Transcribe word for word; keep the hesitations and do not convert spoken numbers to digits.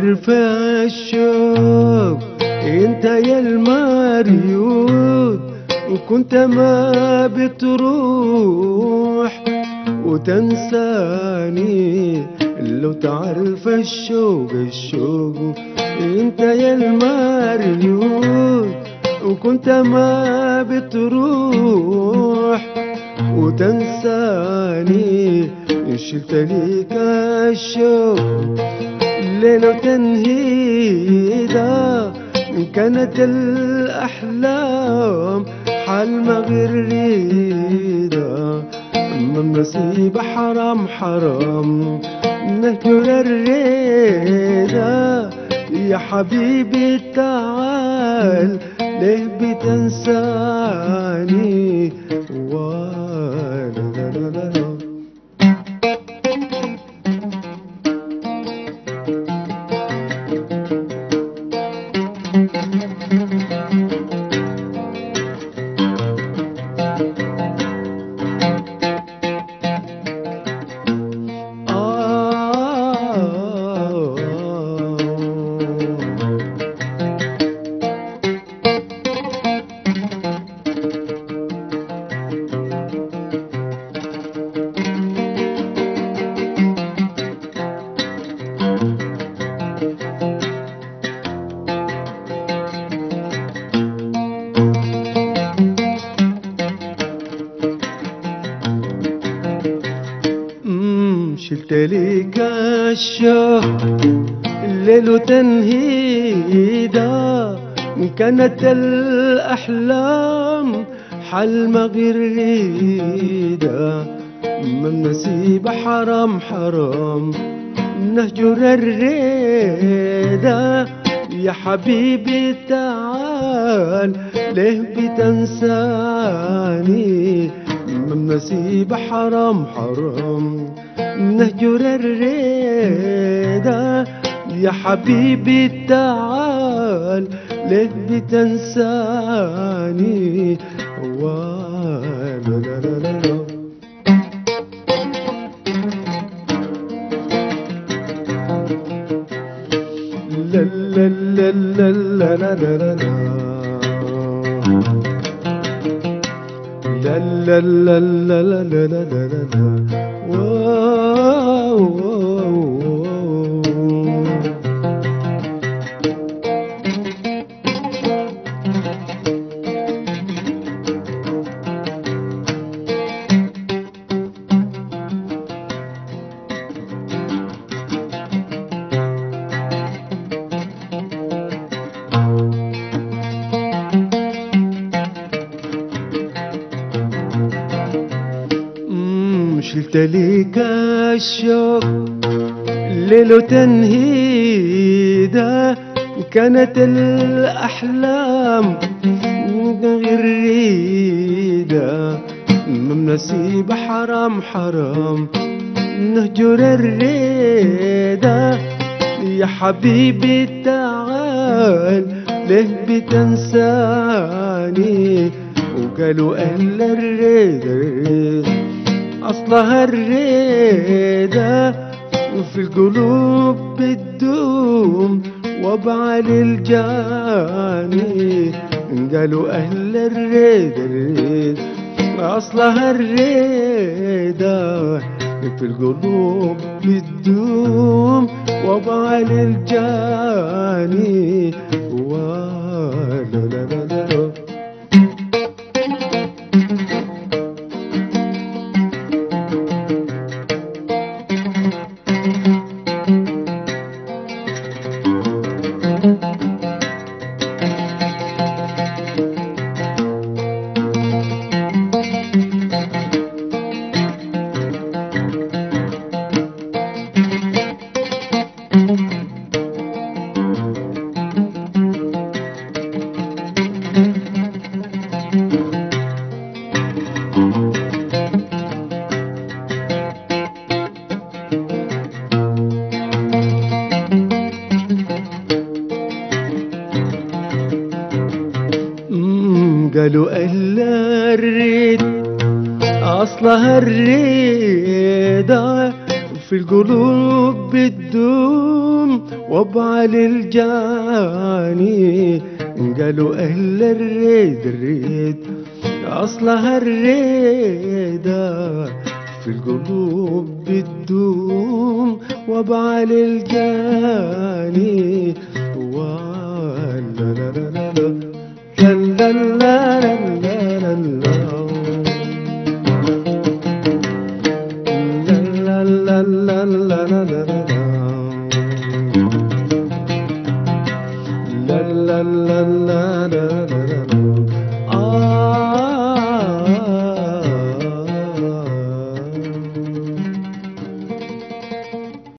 تعرف الشوق انت يا المريود، وكنت ما بتروح وتنساني. لو تعرف الشوق الشوق انت يا المريود، وكنت ما بتروح وتنساني. شلت ليك الشوق الليل وتنهيدا، كانت الأحلام حال ما غريدا. أما النصيب حرام حرام نهجر الريدا. يا حبيبي تعال ليه بتنساني؟ ولا لا لا لا لا. شلت ليك الشوق الليل وتنهيدا، كانت الأحلام حل ما غريدا. ما النصيب حرام حرام نهجر الريدا. يا حبيبي تعال ليه بتنساني؟ ما النصيب حرام حرام نهجر الريدا. يا حبيبي تعال ليه بتنساني؟ لا لا لا لا لا. لا لا لا لا لا لا لا لا لا لا لا لا لا لا لا. شلت ليك الشوق الليل وتنهيدا، كانت الأحلام غريدة. من نصيب حرام حرام نهجر الريدا. يا حبيبي تعال ليه بتنساني؟ وقالوا أهل الريدا أصلها الريدة في القلوب بتدوم وبع للجاني. قالوا أهل الريدة أصلها الريدة في القلوب بتدوم وبع للجاني. ولا لا لا لا. قالوا أهل الريد أصلها الريدة في القلوب بتدوم وبع للجاني قالوا أهل الريد الريد أصلها الريدة في القلوب بتدوم وبع للجاني